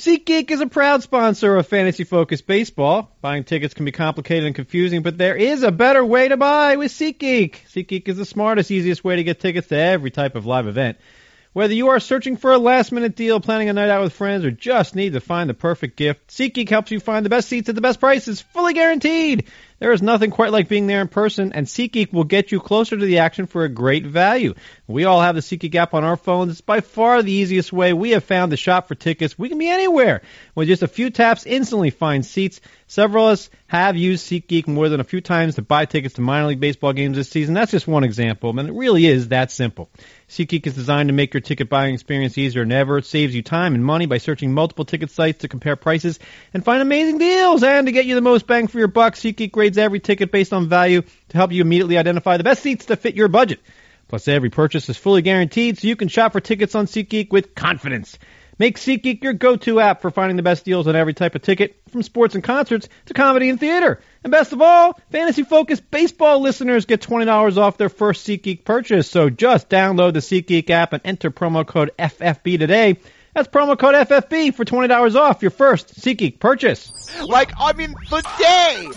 SeatGeek is a proud sponsor of Fantasy Focus Baseball. Buying tickets can be complicated and confusing, but there is a better way to buy with SeatGeek. SeatGeek is the smartest, easiest way to get tickets to every type of live event. Whether you are searching for a last-minute deal, planning a night out with friends, or just need to find the perfect gift, SeatGeek helps you find the best seats at the best prices, fully guaranteed. There is nothing quite like being there in person, and SeatGeek will get you closer to the action for a great value. We all have the SeatGeek app on our phones. It's by far the easiest way we have found to shop for tickets. We can be anywhere. With just a few taps, instantly find seats. Several of us have used SeatGeek more than a few times to buy tickets to minor league baseball games this season. That's just one example, and it really is that simple. SeatGeek is designed to make your ticket buying experience easier than ever. It saves you time and money by searching multiple ticket sites to compare prices and find amazing deals. And to get you the most bang for your buck, SeatGeek grades every ticket based on value to help you immediately identify the best seats to fit your budget. Plus, every purchase is fully guaranteed, so you can shop for tickets on SeatGeek with confidence. Make SeatGeek your go-to app for finding the best deals on every type of ticket, from sports and concerts to comedy and theater. And best of all, Fantasy Focus Baseball listeners get $20 off their first SeatGeek purchase. So just download the SeatGeek app and enter promo code FFB today. That's promo code FFB for $20 off your first SeatGeek purchase. Like, I mean, the day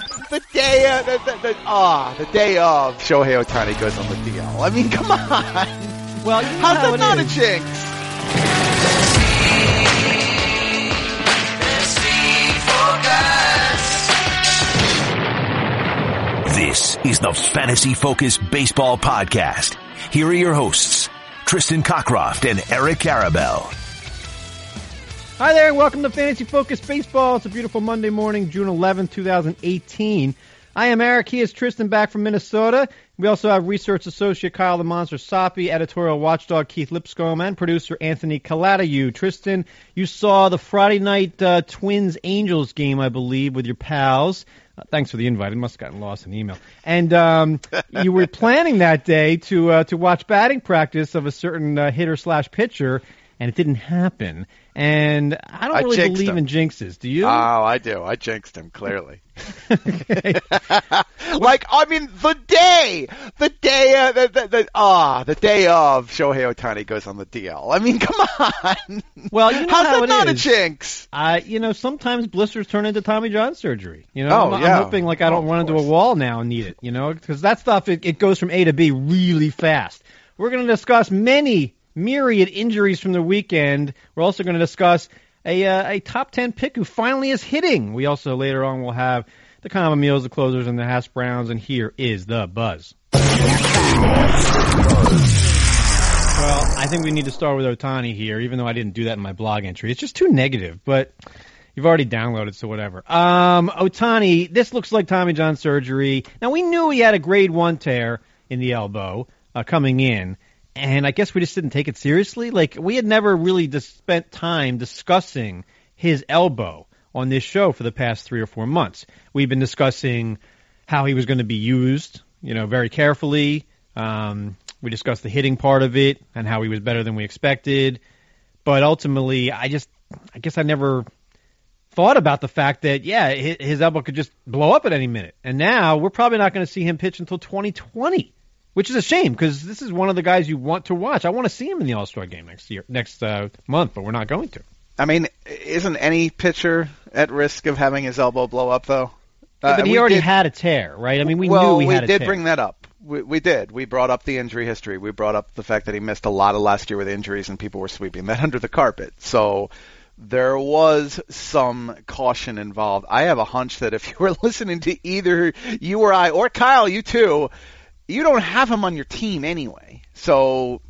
of Shohei Ohtani goes on the DL. I mean, come on. Well, you know how's how that not a jinx? This is the Fantasy Focus Baseball Podcast. Here are your hosts, Tristan Cockcroft and Eric Karabell. Hi there, and welcome to Fantasy Focus Baseball. It's a beautiful Monday morning, June 11, 2018. I am Eric. He is Tristan, back from Minnesota. We also have research associate Kyle the Monster Soppy, editorial watchdog Keith Lipscomb, and producer Anthony Calatayu. Tristan, you saw the Friday night Twins-Angels game, I believe, with your pals. Thanks for the invite. It must have gotten lost in the email. And you were planning that day to watch batting practice of a certain hitter/pitcher, and it didn't happen. And I don't really believe in jinxes. Do you? Oh, I do. I jinxed him, clearly. Like, I mean, the day of Shohei Ohtani goes on the DL. I mean, come on. Well, you know how's how that it not is. A jinx? Sometimes blisters turn into Tommy John surgery. I'm hoping I don't run into a wall now and need it, because that stuff, it goes from A to B really fast. We're going to discuss many myriad injuries from the weekend. We're also going to discuss a top 10 pick who finally is hitting. We also, later on, will have the Common Meals, the closers, and the Hash Browns, and here is the buzz. Well, I think we need to start with Ohtani here, even though I didn't do that in my blog entry. It's just too negative, but you've already downloaded, so whatever. Ohtani, this looks like Tommy John surgery. Now, we knew he had a grade 1 tear in the elbow coming in. And I guess we just didn't take it seriously. Like, we had never really spent time discussing his elbow on this show for the past 3 or 4 months. We've been discussing how he was going to be used, very carefully. We discussed the hitting part of it and how he was better than we expected. But ultimately, I guess I never thought about the fact that, his elbow could just blow up at any minute. And now we're probably not going to see him pitch until 2020. Which is a shame, because this is one of the guys you want to watch. I want to see him in the All-Star game next month, but we're not going to. I mean, isn't any pitcher at risk of having his elbow blow up, though? But he already had a tear, right? I mean, we knew he had a tear. Well, we did bring that up. We did. We brought up the injury history. We brought up the fact that he missed a lot of last year with injuries, and people were sweeping that under the carpet. So there was some caution involved. I have a hunch that if you were listening to either you or I, or Kyle, you too, you don't have him on your team anyway. So,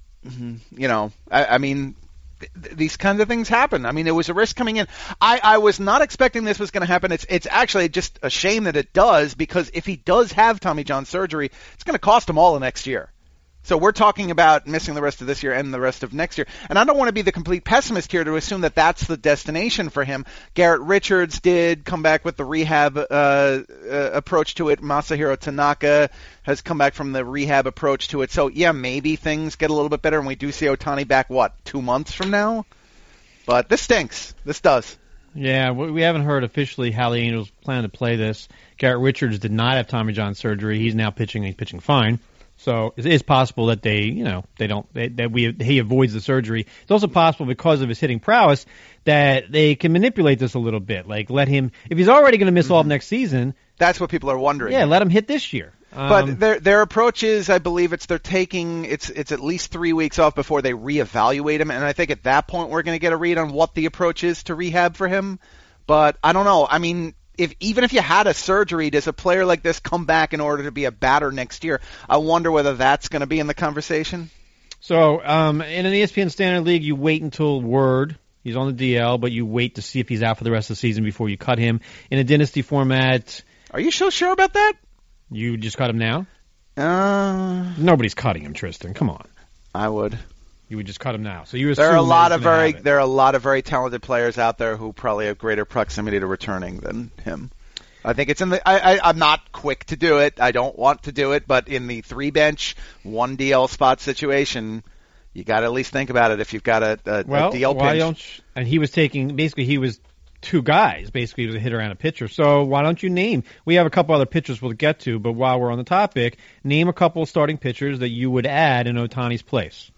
I mean, these kinds of things happen. I mean, it was a risk coming in. I was not expecting this was going to happen. It's actually just a shame that it does, because if he does have Tommy John surgery, it's going to cost him all of next year. So we're talking about missing the rest of this year and the rest of next year. And I don't want to be the complete pessimist here to assume that that's the destination for him. Garrett Richards did come back with the rehab approach to it. Masahiro Tanaka has come back from the rehab approach to it. So, maybe things get a little bit better and we do see Ohtani back, 2 months from now? But this stinks. This does. Yeah, we haven't heard officially how the Angels plan to play this. Garrett Richards did not have Tommy John surgery. He's now pitching. He's pitching fine. So it is possible that he avoids the surgery. It's also possible, because of his hitting prowess, that they can manipulate this a little bit. Like, let him, if he's already going to miss all of next season. That's what people are wondering. Yeah, let him hit this year. But their approach is, I believe, it's at least 3 weeks off before they reevaluate him, and I think at that point we're going to get a read on what the approach is to rehab for him. But I don't know. I mean, even if you had a surgery, does a player like this come back in order to be a batter next year? I wonder whether that's going to be in the conversation. So in an ESPN Standard League, you wait until word. He's on the DL, but you wait to see if he's out for the rest of the season before you cut him. In a dynasty format... Are you so sure about that? You just cut him now? Nobody's cutting him, Tristan. Come on. I would. You would just cut him now. So you assume there are a lot of very talented players out there who probably have greater proximity to returning than him. I think it's in the. I'm not quick to do it. I don't want to do it, but in the 3-bench, 1 DL spot situation, you got to at least think about it. If you've got a DL pinch, and he was taking basically he was 2 guys. Basically, he was a hitter and a pitcher. So why don't you name? We have a couple other pitchers we'll get to, but while we're on the topic, name a couple of starting pitchers that you would add in Ohtani's place.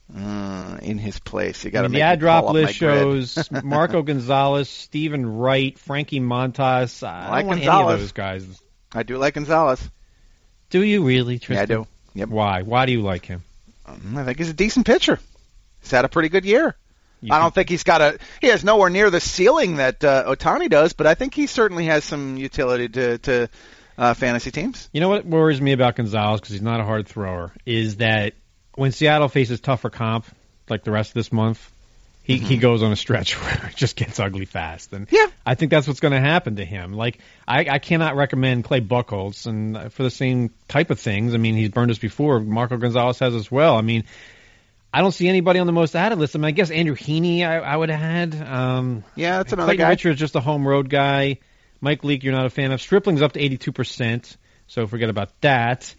In his place, you got to. The ad drop list shows Marco Gonzalez, Stephen Wright, Frankie Montas. I don't want any of those guys. I do like Gonzalez. Do you really, Tristan? Yeah, I do. Yep. Why? Why do you like him? I think he's a decent pitcher. He's had a pretty good year. I don't think he has nowhere near the ceiling that Ohtani does, but I think he certainly has some utility to fantasy teams. You know what worries me about Gonzalez, because he's not a hard thrower, is that when Seattle faces tougher comp, like the rest of this month, he goes on a stretch where it just gets ugly fast. And yeah. I think that's what's going to happen to him. Like, I cannot recommend Clay Buchholz, and for the same type of things. I mean, he's burned us before. Marco Gonzalez has as well. I mean, I don't see anybody on the most added list. I mean, I guess Andrew Heaney I would have had. Yeah, that's another Clayton guy. Richards, just a home road guy. Mike Leake, you're not a fan of. Stripling's up to 82%, so forget about that.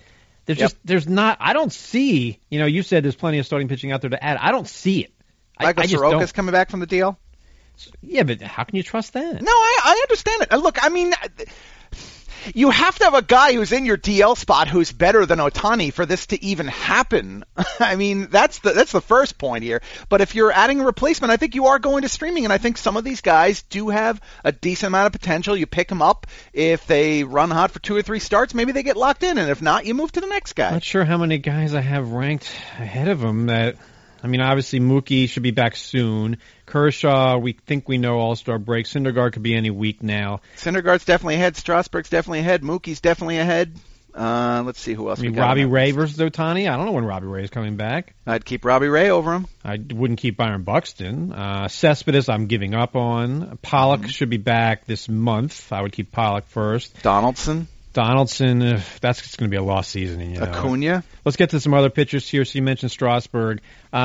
I don't see, you said there's plenty of starting pitching out there to add. I don't see it. Michael Soroka's coming back from the DL? Yeah, but how can you trust that? No, I understand it. Look, I mean, you have to have a guy who's in your DL spot who's better than Ohtani for this to even happen. I mean, that's the first point here. But if you're adding a replacement, I think you are going to streaming, and I think some of these guys do have a decent amount of potential. You pick them up. If they run hot for 2 or 3 starts, maybe they get locked in, and if not, you move to the next guy. Not sure how many guys I have ranked ahead of them that... I mean, obviously, Mookie should be back soon. Kershaw, we think we know All-Star break. Syndergaard could be any week now. Syndergaard's definitely ahead. Strasburg's definitely ahead. Mookie's definitely ahead. Let's see who else we got. Robbie Ray versus Ohtani. I don't know when Robbie Ray is coming back. I'd keep Robbie Ray over him. I wouldn't keep Byron Buxton. Cespedes, I'm giving up on. Pollock should be back this month. I would keep Pollock first. Donaldson, that's just going to be a lost season. Acuna. Let's get to some other pitchers here. So you mentioned Strasburg.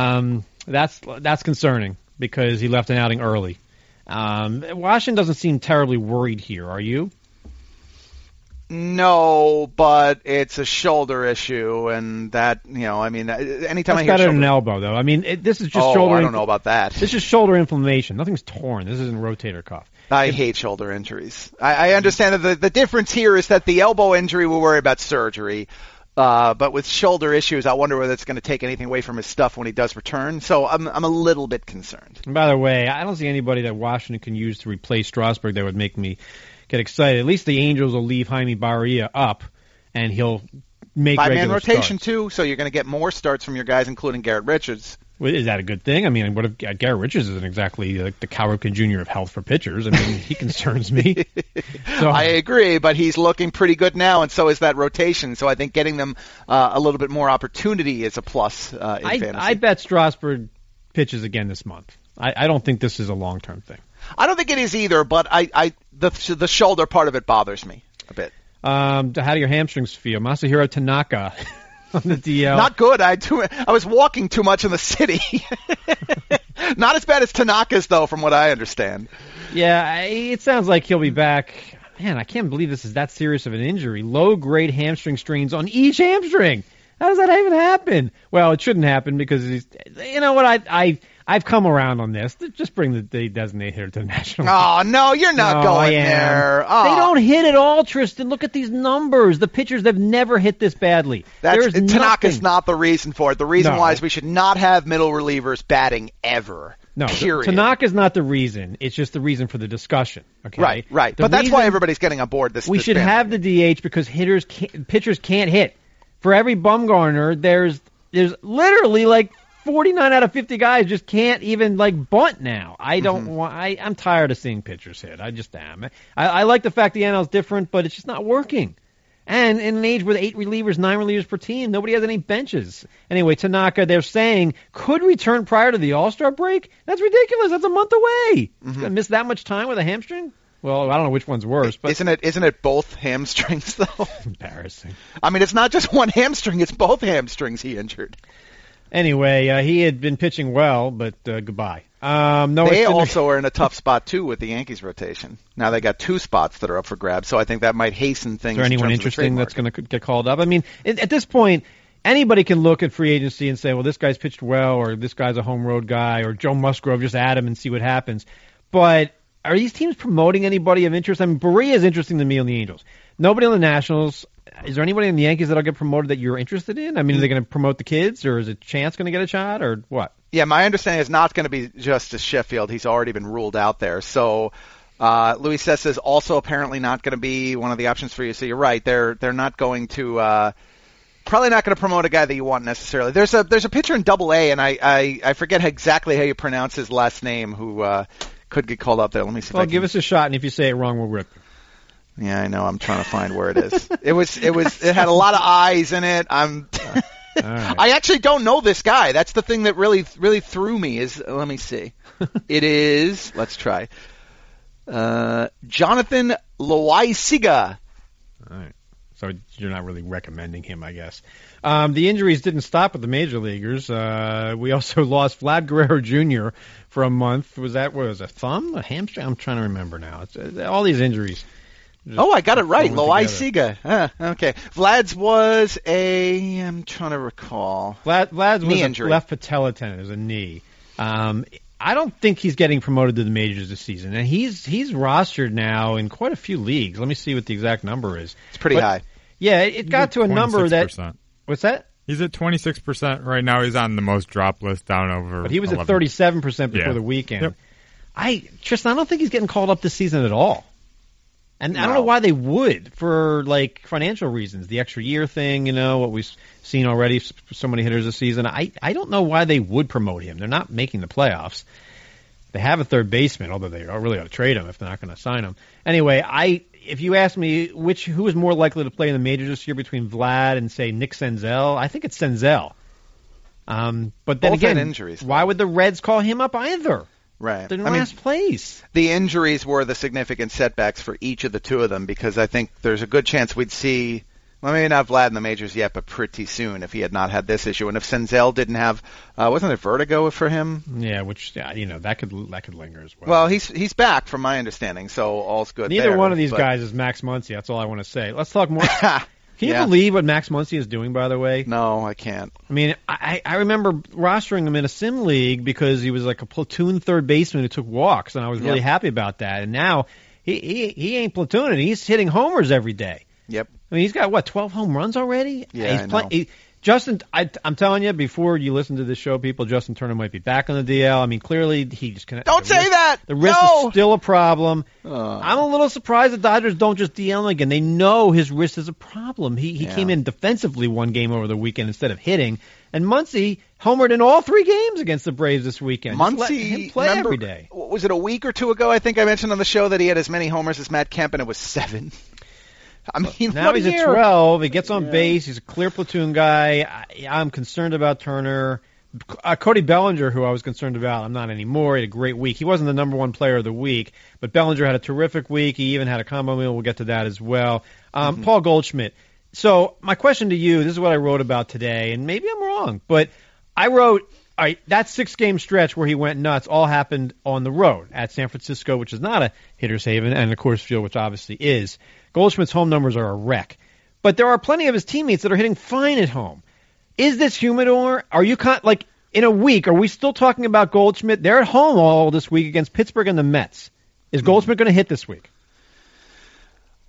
That's concerning because he left an outing early. Washington doesn't seem terribly worried here. Are you? No, but it's a shoulder issue, and that, I mean, anytime I hear better than an elbow, though. I mean, this is just shoulder. I don't know about that. This is shoulder inflammation. Nothing's torn. This isn't rotator cuff. I hate shoulder injuries. I understand that the difference here is that the elbow injury will worry about surgery, but with shoulder issues, I wonder whether it's going to take anything away from his stuff when he does return. So I'm a little bit concerned. And by the way, I don't see anybody that Washington can use to replace Strasburg that would make me get excited. At least the Angels will leave Jaime Barria up, and he'll make regular 5-man rotation starts. too, so you're going to get more starts from your guys, including Garrett Richards. Is that a good thing? I mean, what if Garrett Richards isn't exactly like the Cal Ripken Jr. of health for pitchers? I mean, he concerns me. So, I agree, but he's looking pretty good now, and so is that rotation. So I think getting them a little bit more opportunity is a plus in fantasy. I bet Strasburg pitches again this month. I don't think this is a long-term thing. I don't think it is either, but the shoulder part of it bothers me a bit. How do your hamstrings feel? Masahiro Tanaka on the DL. Not good. I was walking too much in the city. Not as bad as Tanaka's, though, from what I understand. Yeah, it sounds like he'll be back. Man, I can't believe this is that serious of an injury. Low-grade hamstring strains on each hamstring. How does that even happen? Well, it shouldn't happen because he's. You know what? I've come around on this. Just bring the designated hitter to the National League. Oh, no, you're not going there. Oh. They don't hit at all, Tristan. Look at these numbers. The pitchers, they've never hit this badly. Tanaka's not the reason for it. The reason why is we should not have middle relievers batting ever. No, period. Tanaka's not the reason. It's just the reason for the discussion. Okay, Right. The But that's why reason everybody's getting on board this. we this should have the DH because pitchers can't hit. For every Bumgarner, there's literally like 49 out of 50 guys just can't even like bunt now. I don't want. I'm tired of seeing pitchers hit. I just am. I like the fact the NL's different, but it's just not working. And in an age with 8 relievers, 9 relievers per team, nobody has any benches. Anyway, Tanaka, they're saying, could return prior to the All-Star break? That's ridiculous. That's a month away. He's going to miss that much time with a hamstring? Well, I don't know which one's worse. But Isn't it both hamstrings, though? Embarrassing. I mean, it's not just one hamstring. It's both hamstrings he injured. Anyway, he had been pitching well, but goodbye. They also are in a tough spot, too, with the Yankees rotation. Now they got 2 spots that are up for grabs, so I think that might hasten things. Is there anyone interesting that's going to get called up? I mean, at this point, anybody can look at free agency and say, well, this guy's pitched well, or this guy's a home road guy, or Joe Musgrove, just add him and see what happens. But are these teams promoting anybody of interest? I mean, Berea is interesting to me on the Angels. Nobody on the Nationals. Is there anybody in the Yankees that'll get promoted that you're interested in? I mean, are they going to promote the kids, or is it Chance going to get a shot, or what? Yeah, my understanding is not going to be Justice Sheffield. He's already been ruled out there. So Luis Cessa is also apparently not going to be one of the options for you. So you're right. They're not going to probably not going to promote a guy that you want necessarily. There's a pitcher in Double-A, and I forget exactly how you pronounce his last name who could get called up there. Let me see. Well, give us a shot, and if you say it wrong, we'll rip you. Yeah, I know. I'm trying to find where it is. It had a lot of I's in it. Right. I actually don't know this guy. That's the thing that really threw me. Let me see. It is. Let's try. Jonathan Loaisiga. All right. So you're not really recommending him, I guess. The injuries didn't stop with the major leaguers. We also lost Vlad Guerrero Jr. for a month. Was that a thumb, a hamstring? I'm trying to remember now. It's, all these injuries. I got it right. Loaisiga. Okay. Vlad's was I'm trying to recall. Vlad's was injury. A left patella tendon. It was a knee. I don't think he's getting promoted to the majors this season. And he's rostered now in quite a few leagues. Let me see what the exact number is. It's pretty high. Yeah, it got to a number that... 26%. What's that? He's at 26% right now. He's on the most drop list down over. But he was 11. at 37% before the weekend. Yep. Tristan, I don't think he's getting called up this season at all. And I don't know why they would, for like financial reasons, the extra year thing, what we've seen already, so many hitters this season. I don't know why they would promote him. They're not making the playoffs. They have a third baseman, although they really ought to trade him if they're not going to sign him. Anyway, if you ask me who is more likely to play in the majors this year between Vlad and say Nick Senzel, I think it's Senzel. But then Both again, had injuries, why would the Reds call him up either? Right. They're in last place. The injuries were the significant setbacks for each of the two of them because I think there's a good chance we'd see, well, maybe not Vlad in the majors yet, but pretty soon if he had not had this issue. And if Senzel didn't have, wasn't it vertigo for him? Yeah, which, that could linger as well. Well, he's back from my understanding, so all's good Neither there, one of these guys is Max Muncy. That's all I want to say. Let's talk more. Can you believe what Max Muncy is doing, by the way? No, I can't. I mean, I remember rostering him in a sim league because he was like a platoon third baseman who took walks, and I was really happy about that. And now he ain't platooning. He's hitting homers every day. Yep. I mean, he's got, 12 home runs already? Yeah, I know. Justin, I'm telling you, before you listen to this show, people, Justin Turner might be back on the DL. I mean, clearly he just cannot. Don't say that! The wrist is still a problem. I'm a little surprised the Dodgers don't just DL him again. They know his wrist is a problem. He came in defensively one game over the weekend instead of hitting. And Muncy homered in all 3 games against the Braves this weekend. Muncy, let him play every day. Was it a week or two ago, I think I mentioned on the show that he had as many homers as Matt Kemp, and it was 7. I mean, now he's at 12. He gets on base. He's a clear platoon guy. I'm concerned about Turner. Cody Bellinger, who I was concerned about, I'm not anymore. He had a great week. He wasn't the number 1 player of the week, but Bellinger had a terrific week. He even had a combo meal. We'll get to that as well. Paul Goldschmidt. So my question to you, this is what I wrote about today, and maybe I'm wrong, but I wrote, all right, that 6-game stretch where he went nuts all happened on the road at San Francisco, which is not a hitter's haven, and of course Field, which obviously is. Goldschmidt's home numbers are a wreck. But there are plenty of his teammates that are hitting fine at home. Is this humidor? Are you in a week, are we still talking about Goldschmidt? They're at home all this week against Pittsburgh and the Mets. Is Goldschmidt going to hit this week?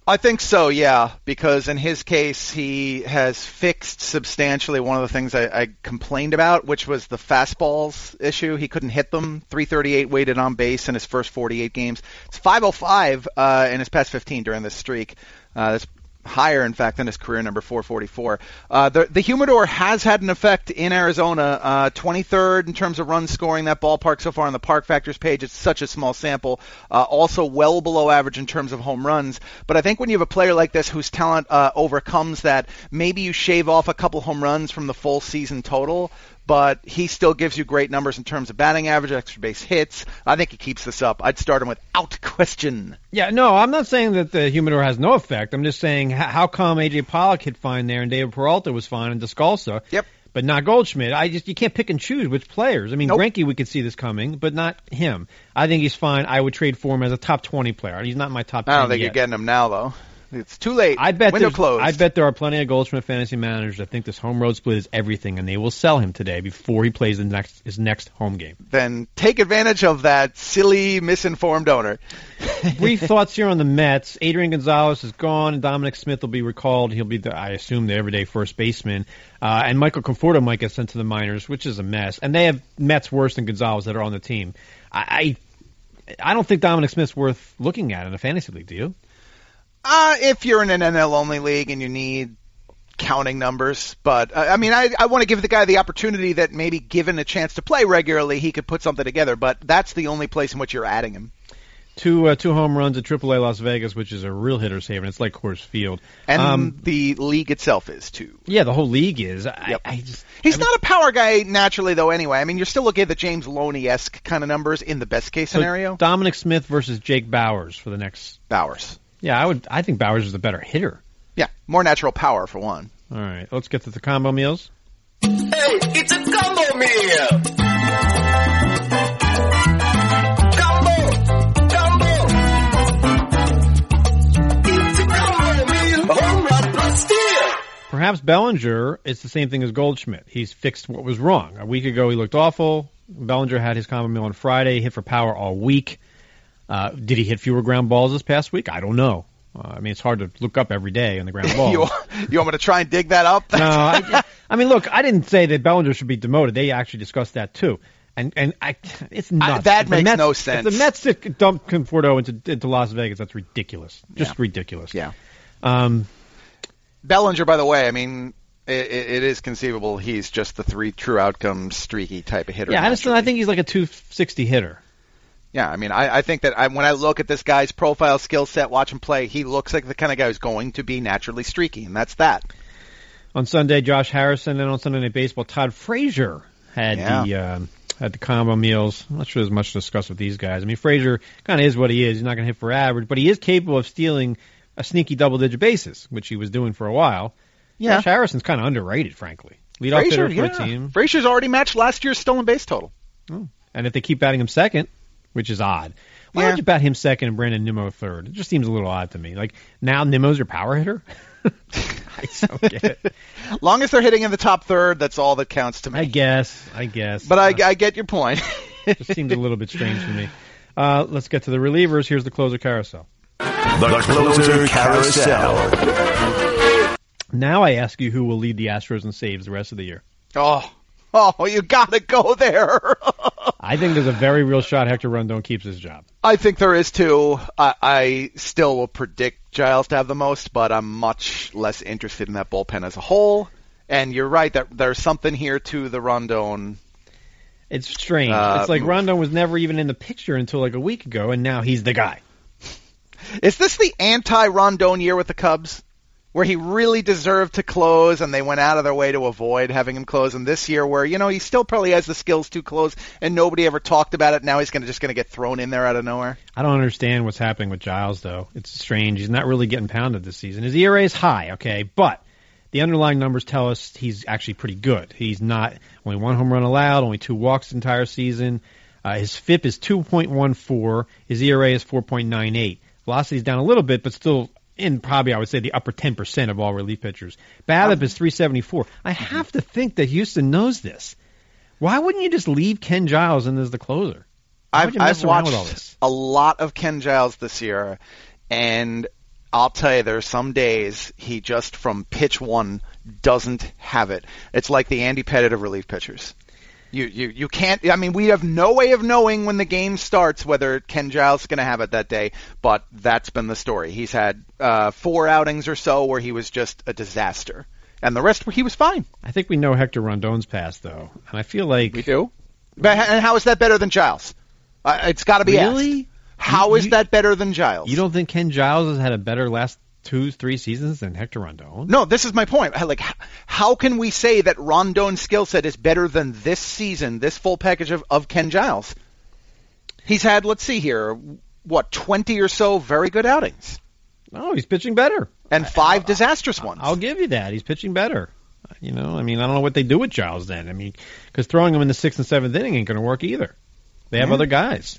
I think so, yeah, because in his case, he has fixed substantially one of the things I complained about, which was the fastballs issue. He couldn't hit them. 338 weighted on base in his first 48 games. It's 505 in his past 15 during this streak. That's higher, in fact, than his career number 444. The humidor has had an effect in Arizona. 23rd in terms of run scoring, that ballpark so far on the Park Factors page. It's such a small sample. Also well below average in terms of home runs. But I think when you have a player like this whose talent overcomes that, maybe you shave off a couple home runs from the full season total, but he still gives you great numbers in terms of batting average, extra base hits. I think he keeps this up. I'd start him without question. Yeah, no, I'm not saying that the humidor has no effect. I'm just saying how come A.J. Pollock hit fine there and David Peralta was fine and Descalso, Yep. but not Goldschmidt. You can't pick and choose which players. I mean, Nope. Greinke, we could see this coming, but not him. I think he's fine. I would trade for him as a top 20 player. He's not my top 10 I don't think yet. you're getting him now, though. It's too late. Window closed. I bet there are plenty of Goldschmidt fantasy managers that think this home road split is everything, and they will sell him today before he plays his next home game. Then take advantage of that silly, misinformed owner. Brief thoughts here on the Mets. Adrian Gonzalez is gone, and Dominic Smith will be recalled. He'll be, I assume, the everyday first baseman. And Michael Conforto might get sent to the minors, which is a mess. And they have Mets worse than Gonzalez that are on the team. I don't think Dominic Smith's worth looking at in a fantasy league, do you? If you're in an NL-only league and you need counting numbers, but I want to give the guy the opportunity that maybe given a chance to play regularly, he could put something together, but that's the only place in which you're adding him. Two home runs at AAA Las Vegas, which is a real hitter's haven. It's like Coors Field. And the league itself is, too. Yeah, the whole league is. Yep. He's not a power guy naturally, though, anyway. I mean, you're still looking at the James Loney-esque kind of numbers in the best-case scenario. Dominic Smith versus Jake Bowers for the next... Bowers. Yeah, I think Bowers is a better hitter. Yeah, more natural power, for one. All right, let's get to the combo meals. Hey, it's a combo meal! Perhaps Bellinger is the same thing as Goldschmidt. He's fixed what was wrong. A week ago, he looked awful. Bellinger had his combo meal on Friday, hit for power all week. Did he hit fewer ground balls this past week? I don't know. It's hard to look up every day on the ground balls. You want me to try and dig that up? No, look, I didn't say that Bellinger should be demoted. They actually discussed that too. It's nuts. That makes no sense. If the Mets dump Conforto into Las Vegas, that's ridiculous. Just ridiculous. Yeah. Bellinger, by the way, it is conceivable he's just the three true outcomes streaky type of hitter. Yeah, I think he's like a 260 hitter. Yeah, I think that when I look at this guy's profile, skill set, watch him play, he looks like the kind of guy who's going to be naturally streaky, and that's that. On Sunday, Josh Harrison, and on Sunday Night Baseball, Todd Frazier had the combo meals. I'm not sure there's much to discuss with these guys. Frazier kind of is what he is. He's not going to hit for average, but he is capable of stealing a sneaky double-digit bases, which he was doing for a while. Yeah. Josh Harrison's kind of underrated, frankly. Leadoff hitter for a team. Frazier's already matched last year's stolen base total. Oh. And if they keep batting him second, which is odd. Why don't you bat him second and Brandon Nimmo third? It just seems a little odd to me. Like, now Nimmo's your power hitter? I don't get it. Long as they're hitting in the top third, that's all that counts to me. I guess. But I get your point. It just seems a little bit strange to me. Let's get to the relievers. Here's the closer carousel. The closer carousel. Now I ask you who will lead the Astros in saves the rest of the year. Oh, you gotta go there. I think there's a very real shot Hector Rondon keeps his job. I think there is too. I still will predict Giles to have the most, but I'm much less interested in that bullpen as a whole. And you're right that there's something here to the Rondon. It's strange. It's like Rondon was never even in the picture until like a week ago, and now he's the guy. Is this the anti-Rondon year with the Cubs? Where he really deserved to close, and they went out of their way to avoid having him close. And this year, where he still probably has the skills to close, and nobody ever talked about it. Now he's just going to get thrown in there out of nowhere. I don't understand what's happening with Giles, though. It's strange. He's not really getting pounded this season. His ERA is high, okay, but the underlying numbers tell us he's actually pretty good. He's not only one home run allowed, only 2 walks the entire season. His FIP is 2.14. His ERA is 4.98. Velocity's down a little bit, but still in probably, I would say, the upper 10% of all relief pitchers. BABIP is 374. I have to think that Houston knows this. Why wouldn't you just leave Ken Giles in as the closer? I've watched a lot of Ken Giles this year, and I'll tell you, there are some days he just from pitch one doesn't have it. It's like the Andy Pettitte of relief pitchers. You can't. I mean, we have no way of knowing when the game starts whether Ken Giles is going to have it that day. But that's been the story. He's had 4 outings or so where he was just a disaster, and the rest where he was fine. I think we know Hector Rondon's past though, and I feel like We do. And how is that better than Giles? It's got to be Really? asked. How is that better than Giles? You don't think Ken Giles has had a better last 2-3 seasons than Hector Rondon? No, this is my point. Like, how can we say that Rondon's skill set is better than this season, this full package of Ken Giles? He's had, let's see here, 20 or so very good outings. No, he's pitching better. And 5 disastrous ones. I'll give you that. He's pitching better. I don't know what they do with Giles then. I mean, because throwing him in the 6th and 7th inning ain't going to work either. They have other guys.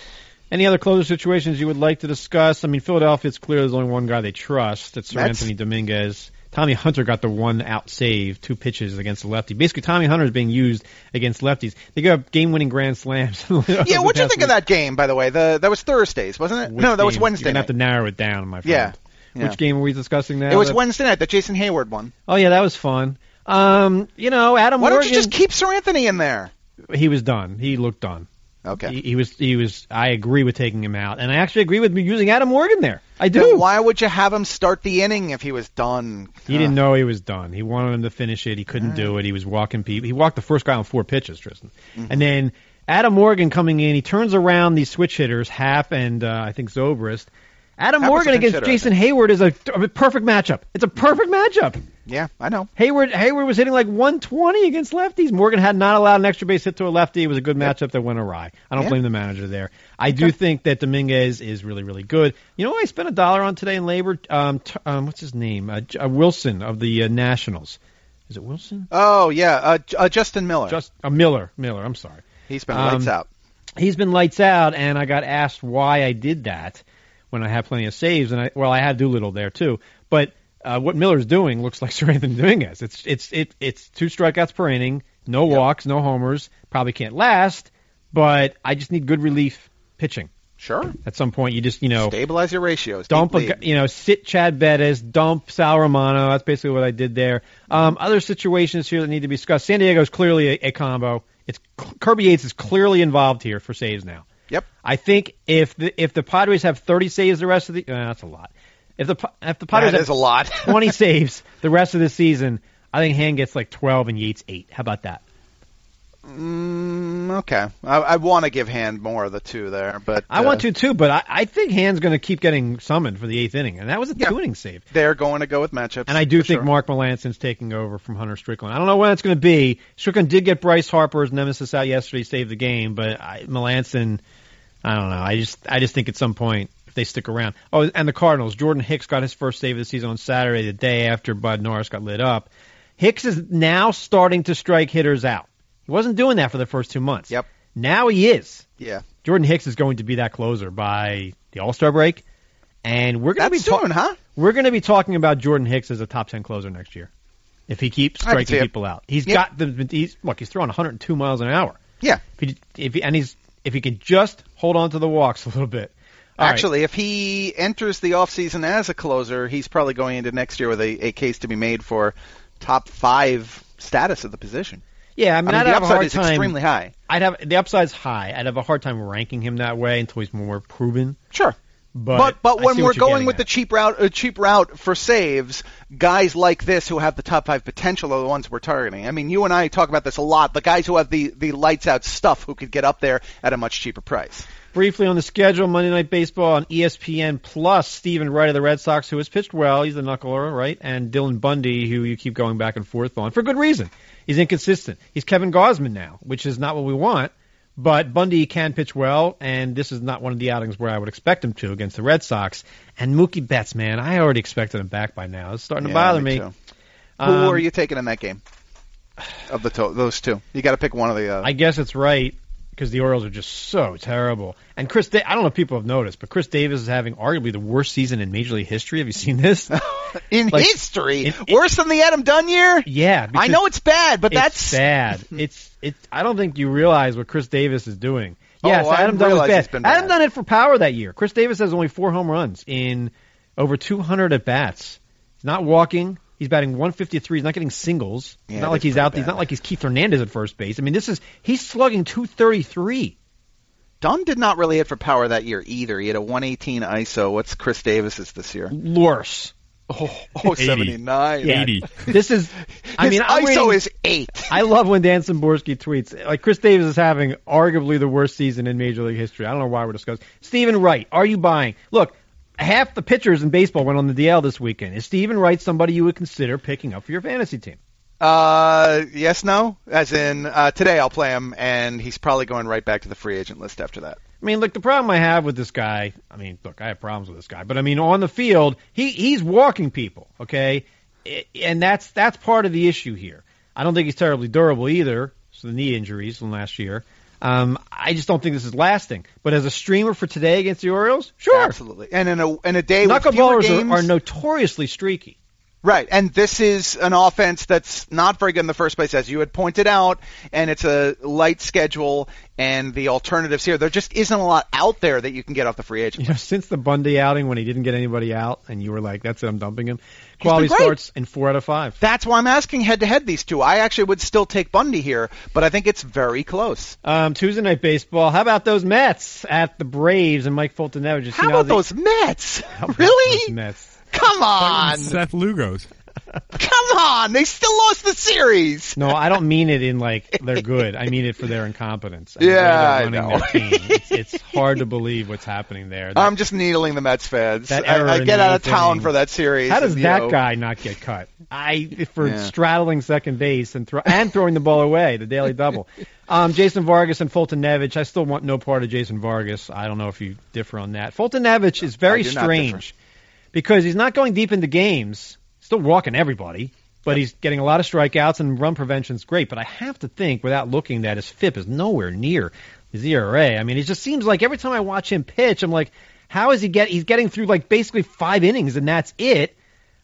Any other closer situations you would like to discuss? I mean, Philadelphia, it's clear there's only one guy they trust. It's Sir Anthony Dominguez. Tommy Hunter got the 1 out save, 2 pitches against the lefty. Basically, Tommy Hunter is being used against lefties. They got game-winning grand slams. Yeah, what'd you think of that game, by the way? That was Thursdays, wasn't it? No, that was Wednesday You're going to night. have to narrow it down, my friend. Yeah. Which game are we discussing now? It was Wednesday night that Jason Hayward won. Oh, yeah, that was fun. Adam Why Morgan. don't you just keep Sir Anthony in there? He was done. He looked done. Okay. He was. I agree with taking him out, and I actually agree with using Adam Morgan there. I do. Then why would you have him start the inning if he was done? He didn't know he was done. He wanted him to finish it. He couldn't do it. He was walking people. He walked the first guy on 4 pitches, Tristan. Mm-hmm. And then Adam Morgan coming in. He turns around these switch hitters, Happ and I think Zobrist. Adam Happ was Morgan a pinch against hitter, I Jason think. Hayward is a perfect matchup. It's a perfect matchup. Yeah, I know. Hayward was hitting like 120 against lefties. Morgan had not allowed an extra base hit to a lefty. It was a good matchup that went awry. I don't blame the manager there. I do think that Dominguez is really, really good. You know what I spent $1 on today in labor? What's his name? Wilson of the Nationals. Is it Wilson? Oh, yeah, Justin Miller. Miller. I'm sorry. He's been lights out. He's been lights out, and I got asked why I did that when I had plenty of saves, and I had Doolittle there too. But what Miller's doing looks like Sir Anthony Dominguez. It's 2 strikeouts per inning, no walks, no homers. Probably can't last, but I just need good relief pitching. Sure. At some point, you just Stabilize your ratios. dump sit Chad Bettis, dump Sal Romano. That's basically what I did there. Other situations here that need to be discussed. San Diego's clearly a combo. Kirby Yates is clearly involved here for saves now. Yep. I think if the Padres have 30 saves the rest of the that's a lot. If the Padres That is a lot. 20 saves the rest of the season, I think Hand gets like 12 and Yates 8. How about that? Okay. I want to give Hand more of the 2 there, but I want to too, but I think Hand's going to keep getting summoned for the 8th inning, and that was a 2-inning save. They're going to go with matchups. And I do think sure. Mark Melanson's taking over from Hunter Strickland. I don't know when it's going to be. Strickland did get Bryce Harper's nemesis out yesterday, saved the game, but Melanson, I don't know. I just think at some point, if they stick around. Oh, and the Cardinals. Jordan Hicks got his first save of the season on Saturday, the day after Bud Norris got lit up. Hicks is now starting to strike hitters out. He wasn't doing that for the first 2 months. Yep. Now he is. Yeah. Jordan Hicks is going to be that closer by the All-Star break, and we're going to be soon, huh? We're going to be talking about Jordan Hicks as a top 10 closer next year if he keeps striking people out. He's got he's throwing 102 miles an hour. Yeah. If he can just hold on to the walks a little bit. Actually, if he enters the offseason as a closer, he's probably going into next year with a case to be made for top 5 status of the position. Yeah, I mean, I'd the have a upside hard is time. extremely high. The upside's high. I'd have a hard time ranking him that way until he's more proven. Sure. But when we're going with the cheap route for saves, guys like this who have the top 5 potential are the ones we're targeting. I mean, you and I talk about this a lot. The guys who have the lights out stuff who could get up there at a much cheaper price. Briefly on the schedule, Monday Night Baseball on ESPN Plus. Stephen Wright of the Red Sox, who has pitched well, he's the knuckler, right? And Dylan Bundy, who you keep going back and forth on for good reason. He's inconsistent. He's Kevin Gausman now, which is not what we want. But Bundy can pitch well, and this is not one of the outings where I would expect him to against the Red Sox. And Mookie Betts, man, I already expected him back by now. It's starting to bother me. Too. Who are you taking in that game? Of those 2, you got to pick one of the. I guess it's right because the Orioles are just so terrible. And I don't know if people have noticed, but Chris Davis is having arguably the worst season in Major League history. Have you seen this? In history, worse than the Adam Dunn year. Yeah, I know it's bad, but that's sad. I don't think you realize what Chris Davis is doing. Yes, I Adam Dunn was realize bad. he's been bad. Adam Dunn hit for power that year. Chris Davis has only 4 home runs in over 200 at bats. He's not walking. He's batting 153. He's not getting singles. Yeah, It's not like he's out. He's not like he's Keith Hernandez at first base. I mean, he's slugging 233. Dunn did not really hit for power that year either. He had a 118 ISO. What's Chris Davis's this year? Worse. Oh, 79. Yeah. 80. This is. I mean, I'm ISO reading, is 8. I love when Dan Szymborski tweets like Chris Davis is having arguably the worst season in Major League history. I don't know why we're discussing. Stephen Wright, are you buying? Look, half the pitchers in baseball went on the DL this weekend. Is Stephen Wright somebody you would consider picking up for your fantasy team? Yes, no. As in, today I'll play him, and he's probably going right back to the free agent list after that. I mean, look, the problem I have with this guy, I mean, look, I have problems with this guy, but I mean, on the field, he's walking people, okay? And that's part of the issue here. I don't think he's terribly durable either, so the knee injuries from last year. I just don't think this is lasting. But as a streamer for today against the Orioles, sure. Absolutely. And in a day with fewer Knuckleballers games, are notoriously streaky. right, and this is an offense that's not very good in the first place, as you had pointed out, and it's a light schedule, and the alternatives here, there just isn't a lot out there that you can get off the free agent. You know, since the Bundy outing when he didn't get anybody out, and you were like, that's it, I'm dumping him. Quality been great. starts in 4 out of 5. That's why I'm asking head-to-head these two. I actually would still take Bundy here, but I think it's very close. Tuesday Night Baseball. How about those Mets at the Braves and Mike Fulton-Nevich? How about those Mets? How about Really? those Mets? Come on. Seth Lugos. Come on. They still lost the series. No, I don't mean it in like they're good. I mean it for their incompetence. And the way Yeah, they're I running know. their team. It's hard to believe what's happening there. I'm just needling the Mets fans. That error I in get the out of eighth town inning. for that series. How does and, that guy not get cut? For Yeah. straddling second base and throwing the ball away, the daily double. Jason Vargas and Fulton-Nevich. I still want no part of Jason Vargas. I don't know if you differ on that. Fulton-Nevich is very I do not strange because he's not going deep into games. Still walking everybody, but he's getting a lot of strikeouts and run prevention's great. But I have to think, without looking, that his FIP is nowhere near his ERA. I mean, it just seems like every time I watch him pitch, I'm like, how is he's getting through like basically 5 innings and that's it.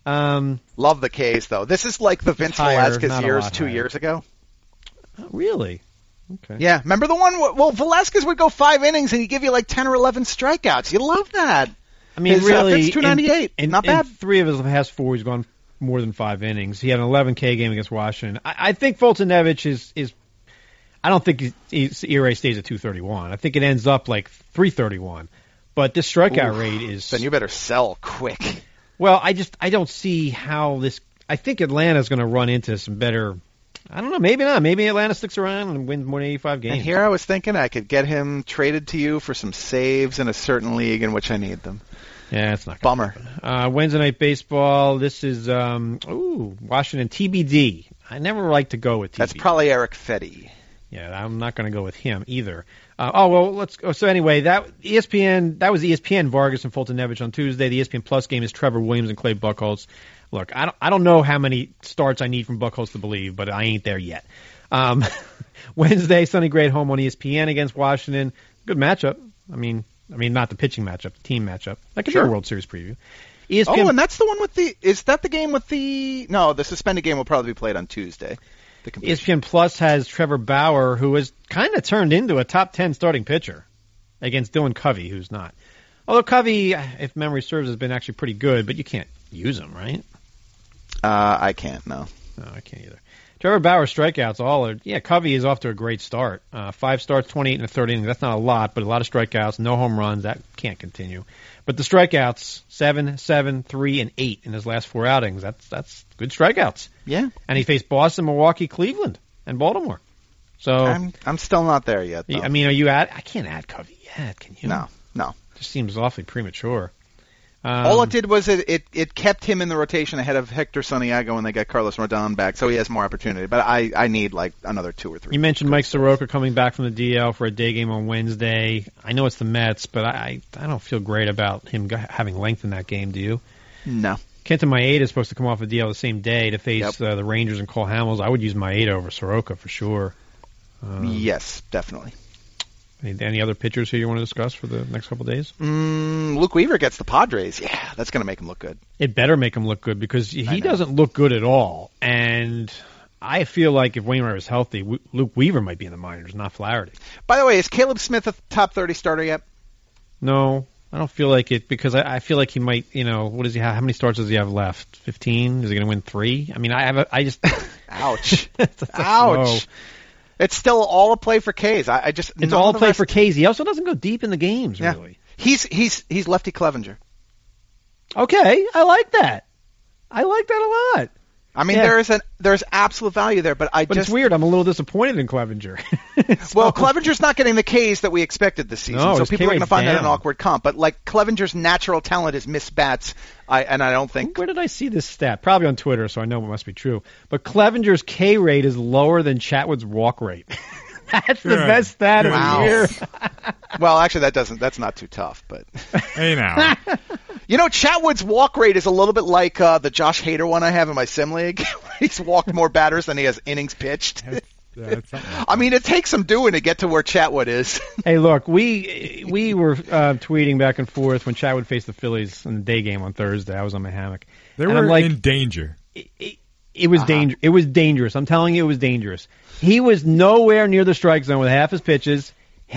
Love the K's, though. This is like the Vince higher, Velasquez not a years lot 2 higher. years ago. Really? Okay. Yeah, remember the one? Well, Velasquez would go 5 innings and he'd give you like 10 or 11 strikeouts. You love that. I mean, His, really, Vince 298. Not bad. In 3 of his past 4, he's gone more than 5 innings. He had an 11K game against Washington. I think Fulton-Nevich is. I don't think his ERA stays at 231. I think it ends up like 331. But this strikeout rate is. Then you better sell quick. Well, I don't see how this. I think Atlanta's going to run into some better. I don't know. Maybe not. Maybe Atlanta sticks around and wins more than 85 games. And here I was thinking I could get him traded to you for some saves in a certain league in which I need them. Yeah, it's not gonna Bummer. Wednesday Night Baseball. This is Washington TBD. I never like to go with TBD. That's probably Eric Fetty. Yeah, I'm not going to go with him either. Let's go. So anyway, that was ESPN Vargas and Fulton-Nevich on Tuesday. The ESPN Plus game is Trevor Williams and Clay Buchholz. Look, I don't know how many starts I need from Buchholz to believe, but I ain't there yet. Wednesday, Sonny Gray at home on ESPN against Washington. Good matchup. I mean, not the pitching matchup, the team matchup. That could be a World Series preview. ESPN. Oh, and that's the one with the. Is that the game with the? No, the suspended game will probably be played on Tuesday. ESPN Plus has Trevor Bauer, who has kind of turned into a top 10 starting pitcher against Dylan Covey, who's not. Although Covey, if memory serves, has been actually pretty good, but you can't use him, right? I can't. No. No, I can't either. Trevor Bauer's strikeouts Covey is off to a great start. 5 starts, 28 and a third inning. That's not a lot, but a lot of strikeouts, no home runs. That can't continue. But the strikeouts, 7, 7, 3, and 8 in his last 4 outings. That's good strikeouts. Yeah. And he faced Boston, Milwaukee, Cleveland, and Baltimore. So I'm still not there yet, though. I mean, are you I can't add Covey yet, can you? No. Just seems awfully premature. All it did was it kept him in the rotation ahead of Hector Santiago when they got Carlos Rodon back, so he has more opportunity. But I need like another 2 or 3. You mentioned Mike Soroka coming back from the DL for a day game on Wednesday. I know it's the Mets, but I don't feel great about him having length in that game, do you? No. Kenta Maeda is supposed to come off a DL the same day to face the Rangers and Cole Hamels. I would use Maeda over Soroka for sure. Yes, definitely. Any other pitchers here you want to discuss for the next couple of days? Luke Weaver gets the Padres. Yeah, that's going to make him look good. It better make him look good because he doesn't look good at all. And I feel like if Wainwright was healthy, Luke Weaver might be in the minors, not Flaherty. By the way, is Caleb Smith a top 30 starter yet? No. I don't feel like it because I feel like he might. What does he have? How many starts does he have left? 15? Is he going to win 3? I mean, I just. Ouch! Ouch! Whoa. It's still all a play for K's. It's all a play for K's. He also doesn't go deep in the games, really. He's lefty Clevenger. Okay, I like that. I like that a lot. I mean, there's absolute value there, but it's weird. I'm a little disappointed in Clevenger. Well, Clevenger's not getting the Ks that we expected this season, so people are going to find that an awkward comp. But like Clevenger's natural talent is miss bats, and I don't think. Where did I see this stat? Probably on Twitter, so I know it must be true. But Clevenger's K rate is lower than Chatwood's walk rate. That's the best stat of the year. Well, actually, that's not too tough, but. Hey now. Chatwood's walk rate is a little bit like the Josh Hader one I have in my sim league. He's walked more batters than he has innings pitched. I mean, it takes some doing to get to where Chatwood is. Hey, look, we were tweeting back and forth when Chatwood faced the Phillies in the day game on Thursday. I was on my hammock. They were in danger. It was dangerous. It was dangerous. I'm telling you, it was dangerous. He was nowhere near the strike zone with half his pitches.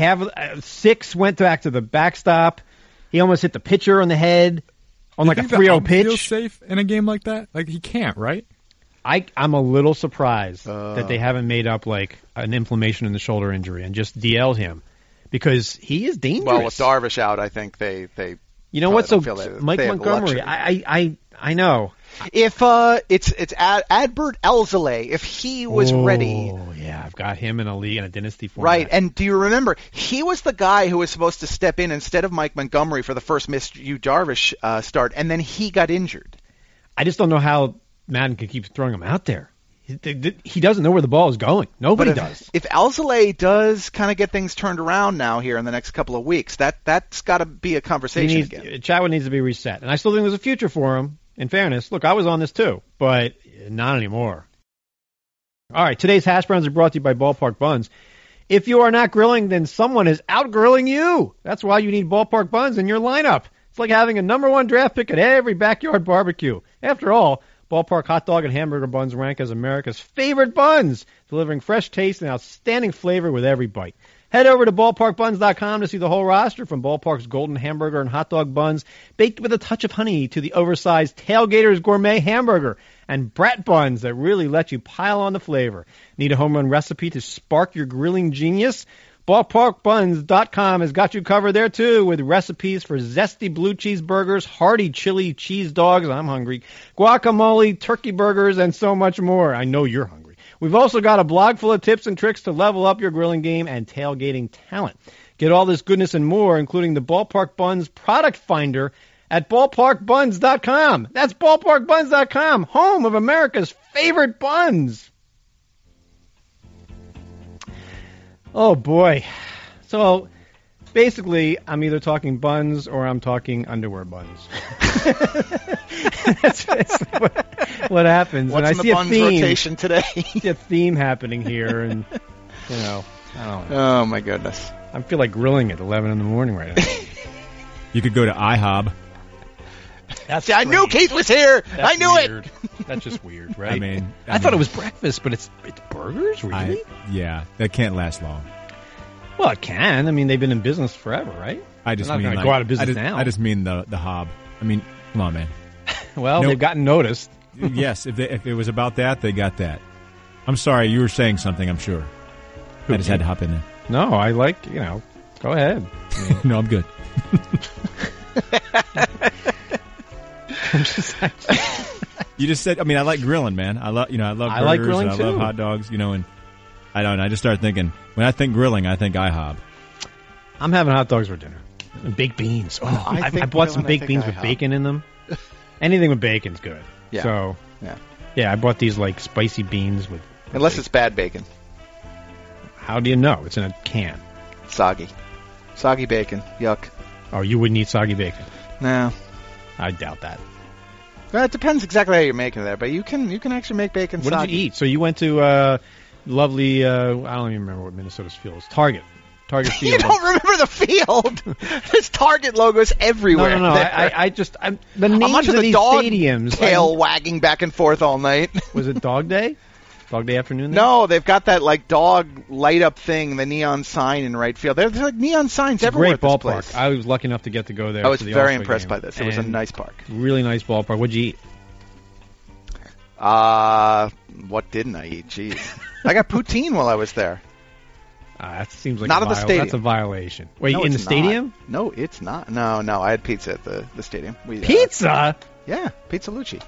6 went back to the backstop. He almost hit the pitcher on the head on like a 3-0 pitch. Feel safe in a game like that? Like he can't, right? I'm a little surprised that they haven't made up like an inflammation in the shoulder injury and just DL'd him because he is dangerous. Well, with Darvish out, I think they. You know what? So Mike Montgomery, I know. If it's Adbert Alzolay, if he was ready. Oh yeah, I've got him in a league in a dynasty format. Right, and do you remember he was the guy who was supposed to step in instead of Mike Montgomery for the first missed Darvish start, and then he got injured. I just don't know how Madden can keep throwing him out there. He doesn't know where the ball is going. Nobody does. If Alzolay does kind of get things turned around now here in the next couple of weeks, that's got to be a conversation again. Chatwood needs to be reset, and I still think there's a future for him. In fairness, look, I was on this too, but not anymore. All right, today's Hash Browns are brought to you by Ballpark Buns. If you are not grilling, then someone is out-grilling you. That's why you need Ballpark Buns in your lineup. It's like having a number 1 draft pick at every backyard barbecue. After all, Ballpark hot dog and hamburger buns rank as America's favorite buns, delivering fresh taste and outstanding flavor with every bite. Head over to ballparkbuns.com to see the whole roster, from Ballpark's golden hamburger and hot dog buns, baked with a touch of honey, to the oversized Tailgaters gourmet hamburger and brat buns that really let you pile on the flavor. Need a home run recipe to spark your grilling genius? Ballparkbuns.com has got you covered there, too, with recipes for zesty blue cheese burgers, hearty chili cheese dogs, I'm hungry, guacamole, turkey burgers, and so much more. I know you're hungry. We've also got a blog full of tips and tricks to level up your grilling game and tailgating talent. Get all this goodness and more, including the Ballpark Buns product finder at ballparkbuns.com. That's ballparkbuns.com, home of America's favorite buns. Oh, boy. So, basically, I'm either talking buns or I'm talking underwear buns. That's what happens. What's and I in the see buns a theme, rotation today? I see a theme happening here, and, I don't know. Oh, my goodness. I feel like grilling at 11 in the morning right now. You could go to IHOB. See, I knew Keith was here. I knew weird. It. That's just weird, right? I mean, I thought it was breakfast, but it's burgers, really? Yeah, that can't last long. Well, it can. I mean, they've been in business forever, right? I just They're not mean going to go out of business now. I just mean the hob. I mean, come on, man. Well, they've gotten noticed. Yes, if it was about that, they got that. I'm sorry, you were saying something, I'm sure. I just had to hop in there. No, I like, go ahead. I mean, no, I'm good. You just said, I mean, I like grilling, man. I love burgers. I like grilling and too. I love hot dogs, and I don't know. I just started thinking, when I think grilling, I think IHOB. I'm having hot dogs for dinner. And baked beans. Oh, I bought some baked beans with bacon in them. Anything with bacon's good. Yeah. So, yeah, I bought these like spicy beans with. Unless it's bad bacon. How do you know? It's in a can. Soggy bacon. Yuck. Oh, you wouldn't eat soggy bacon? No. I doubt that. Well, it depends exactly how you're making it there, but you can actually make bacon soggy. What did you eat? So you went to lovely, I don't even remember what Minnesota's field is. Target Field. You don't remember the field? There's Target logos everywhere. No. The names I'm of the these dog stadiums. Tail wagging back and forth all night. Was it Dog Day? Dog Day Afternoon there? No, they've got that like dog light up thing, the neon sign in right field. There's like neon signs everywhere. Great at this ballpark. place. I was lucky enough to get to go there. I was for the very All-Star impressed game. by this. It was a nice park. Really nice ballpark. What'd you eat? What didn't I eat? Jeez. I got poutine while I was there. That seems like Not at the stadium. That's a violation. Wait, No, in the it's stadium? not. No, it's not. No, I had pizza at the stadium. Pizza? Yeah, Pizza Lucci.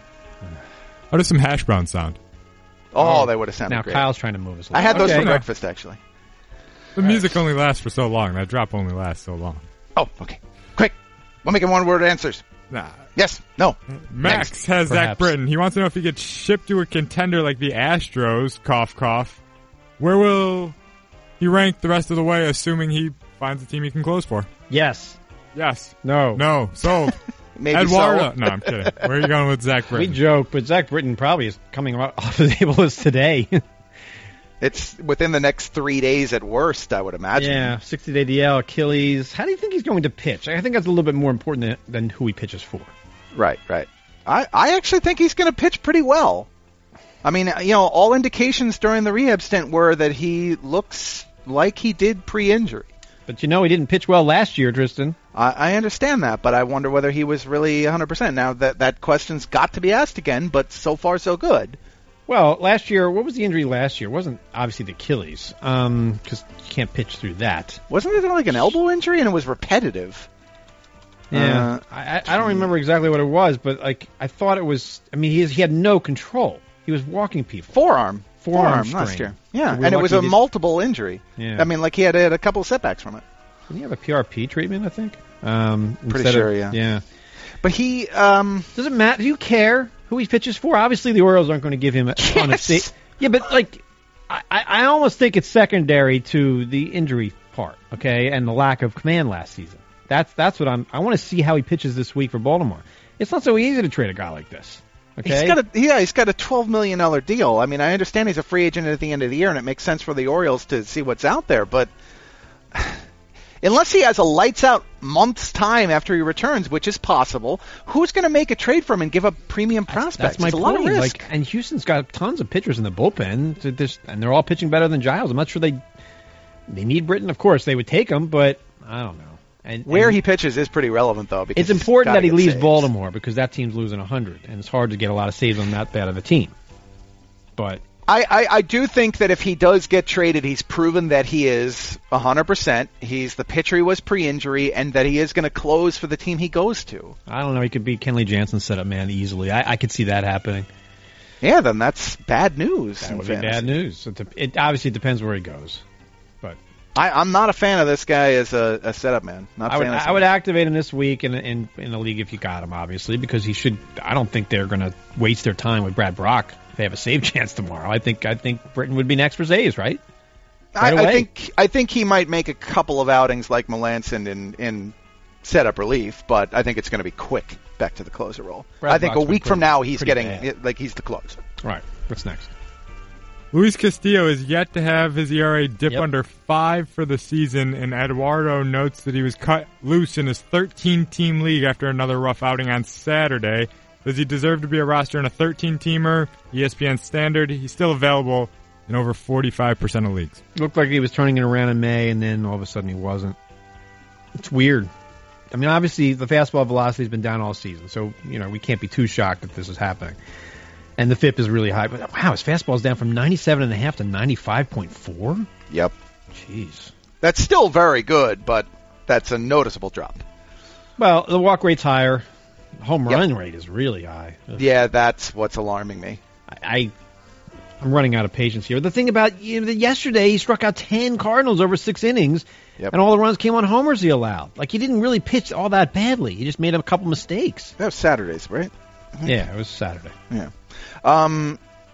How does some hash brown sound? Oh, they would have sounded Now great. Kyle's trying to move us. I had those Okay. for breakfast, actually. The music only lasts for so long. That drop only lasts so long. Oh, okay. Quick. We're making one-word answers. Nah. Yes. No. Max has Zach Perhaps. Britton. He wants to know if he gets shipped to a contender like the Astros, cough, cough. Where will he rank the rest of the way, assuming he finds a team he can close for? Yes. Yes. No. No. Sold. Maybe Eduardo. so. No, I'm kidding. Where are you going with Zach We Britton? joke, but Zach Britton probably is coming off the table as today. It's within the next 3 days at worst, I would imagine. Yeah, 60-day DL, Achilles. How do you think he's going to pitch? I think that's a little bit more important than who he pitches for. Right. I actually think he's going to pitch pretty well. I mean, all indications during the rehab stint were that he looks like he did pre-injury. But he didn't pitch well last year, Tristan. I understand that, but I wonder whether he was really 100%. Now, that question's got to be asked again, but so far so good. Well, last year, what was the injury last year? It wasn't obviously the Achilles, because you can't pitch through that. Wasn't it like an elbow injury, and it was repetitive? Yeah, I don't remember exactly what it was, but I thought it was. I mean, he had no control. He was walking people. Forearm Forearm last strain. year. Yeah, We and it were was lucky a he- multiple injury. Yeah. I mean, like he had a couple of setbacks from it. Didn't he have a PRP treatment? I think. Pretty sure, yeah. Yeah. But he, Does it matter? Do you care who he pitches for? Obviously, the Orioles aren't going to give him a ton of state. Yeah, but I almost think it's secondary to the injury part, okay, and the lack of command last season. That's what I want to see how he pitches this week for Baltimore. It's not so easy to trade a guy like this. Okay. he's got a $12 million deal. I mean, I understand he's a free agent at the end of the year, and it makes sense for the Orioles to see what's out there, but unless he has a lights-out month's time after he returns, which is possible, who's going to make a trade for him and give up premium prospects? That's my it's point. a lot of risk. And Houston's got tons of pitchers in the bullpen, and they're all pitching better than Giles. I'm not sure they need Britton. Of course, they would take him, but I don't know. And Where he pitches is pretty relevant, though. Because it's important that he leaves saves. Baltimore because that team's losing 100, and it's hard to get a lot of saves on that bad of a team. But I do think that if he does get traded, he's proven that he is 100%. He's the pitcher he was pre-injury, and that he is going to close for the team he goes to. I don't know. He could be Kenley Jansen's setup man easily. I could see that happening. Yeah, then that's bad news. That in would be fantasy. bad news. It obviously depends where he goes. But I'm not a fan of this guy as a setup man. Not fantasy. I would activate him this week in a league if you got him, obviously, because he should. I don't think they're going to waste their time with Brad Brock if they have a save chance tomorrow. I think Britton would be next for saves, right? I think he might make a couple of outings like Melanson in setup relief, but I think it's going to be quick back to the closer role. Brad I think Brock's a week been from now he's pretty getting bad. like he's the closer. All right. What's next? Luis Castillo is yet to have his ERA dip Yep. under 5 for the season, and Eduardo notes that he was cut loose in his 13-team league after another rough outing on Saturday. Does he deserve to be a roster in a 13-teamer? ESPN standard. He's still available in over 45% of leagues. Looked like he was turning it around in May, and then all of a sudden he wasn't. It's weird. I mean, obviously the fastball velocity's been down all season, so we can't be too shocked that this is happening. And the FIP is really high, but wow, his fastball's down from 97.5 to 95.4. Yep, Jeez. that's still very good, but that's a noticeable drop. Well, the walk rate's higher. Home run rate is really high. Yeah, that's what's alarming me. I'm running out of patience here. The thing about yesterday, he struck out 10 Cardinals over 6 innings, Yep. and all the runs came on homers he allowed. Like, he didn't really pitch all that badly. He just made a couple mistakes. That was Saturdays, right? Yeah, it was Saturday. Yeah. In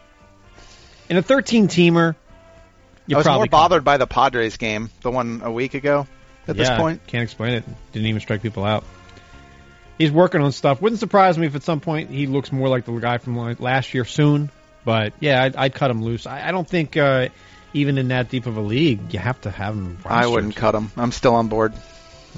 a 13-teamer, I was more bothered by the Padres game, the one a week ago. At this point, can't explain it. Didn't even strike people out. He's working on stuff. Wouldn't surprise me if at some point he looks more like the guy from last year soon. But yeah, I'd cut him loose. I don't think even in that deep of a league you have to have him rostered. I wouldn't cut him. I'm still on board.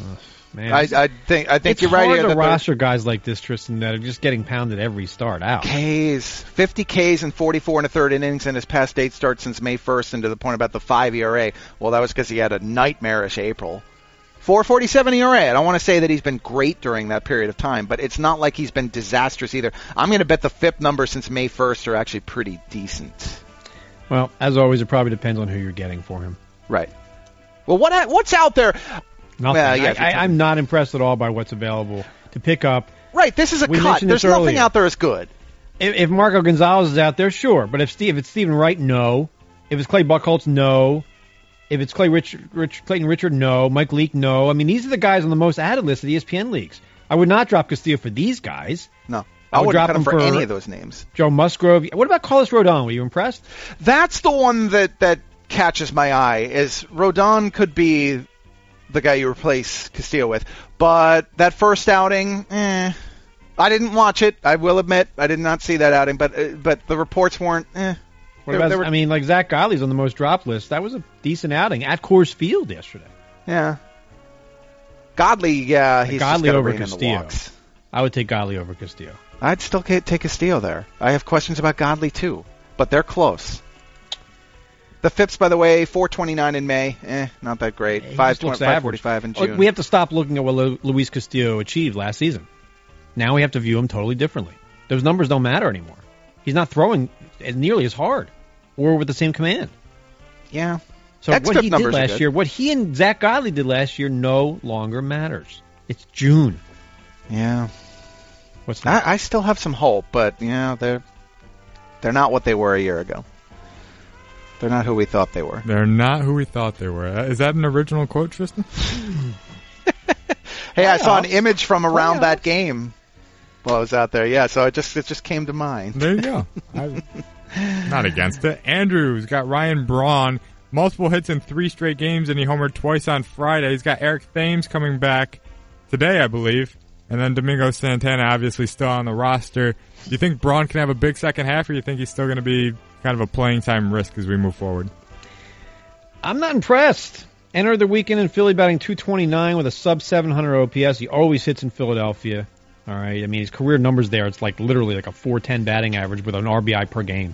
Man, I think it's you're right hard here. to that roster guys like this, Tristan, that are just getting pounded every start out. 50 Ks and 44 and a third innings in his past 8 starts since May 1st, and to the point about the 5 ERA. Well, that was because he had a nightmarish April. 4.47 ERA. I don't want to say that he's been great during that period of time, but it's not like he's been disastrous either. I'm going to bet the FIP numbers since May 1st are actually pretty decent. Well, as always, it probably depends on who you're getting for him. Right. Well, what's out there? Nothing. Well, yeah, I'm not impressed at all by what's available to pick up. Right, this is a We cut. mentioned There's this nothing earlier. out there as good. If Marco Gonzalez is out there, sure. But if it's Stephen Wright, no. If it's Clay Buchholz, no. If it's Clayton Richard, no. Mike Leake, no. I mean, these are the guys on the most added list of the ESPN leagues. I would not drop Castillo for these guys. No, I I would wouldn't drop cut him him for for any of those names. Joe Musgrove. What about Carlos Rodon? Were you impressed? That's the one that catches my eye. Is Rodon could be the guy you replace Castillo with, but that first outing, I didn't watch it. I will admit I did not see that outing, but the reports weren't. What about, I mean, like Zach Godley's on the most dropped list. That was a decent outing at Coors Field yesterday. Yeah. Godley, yeah, he's Godley just got to over rein in the Castillo. walks. I would take Godley over Castillo. I'd still take Castillo there. I have questions about Godley too, but they're close. The FIPS, by the way, 4.29 in May, not that great. He just looks average. 5.45 in June. We have to stop looking at what Luis Castillo achieved last season. Now we have to view him totally differently. Those numbers don't matter anymore. He's not throwing nearly as hard or with the same command. Yeah. So X-FIP what he did numbers are last good. year, what he and Zach Godley did last year, no longer matters. It's June. Yeah. What's that? I still have some hope, but they're not what they were a year ago. They're not who we thought they were. They're not who we thought they were. Is that an original quote, Tristan? Hey, I saw an image from around that game while I was out there. Yeah, so it just came to mind. There you go. Not against it. Andrew's got Ryan Braun, multiple hits in 3 straight games, and he homered twice on Friday. He's got Eric Thames coming back today, I believe. And then Domingo Santana obviously still on the roster. Do you think Braun can have a big second half, or do you think he's still going to be kind of a playing time risk as we move forward? I'm not impressed. Entered the weekend in Philly batting .229 with a sub-700 OPS. He always hits in Philadelphia. All right. I mean, his career numbers there, it's like literally like a .410 batting average with an RBI per game.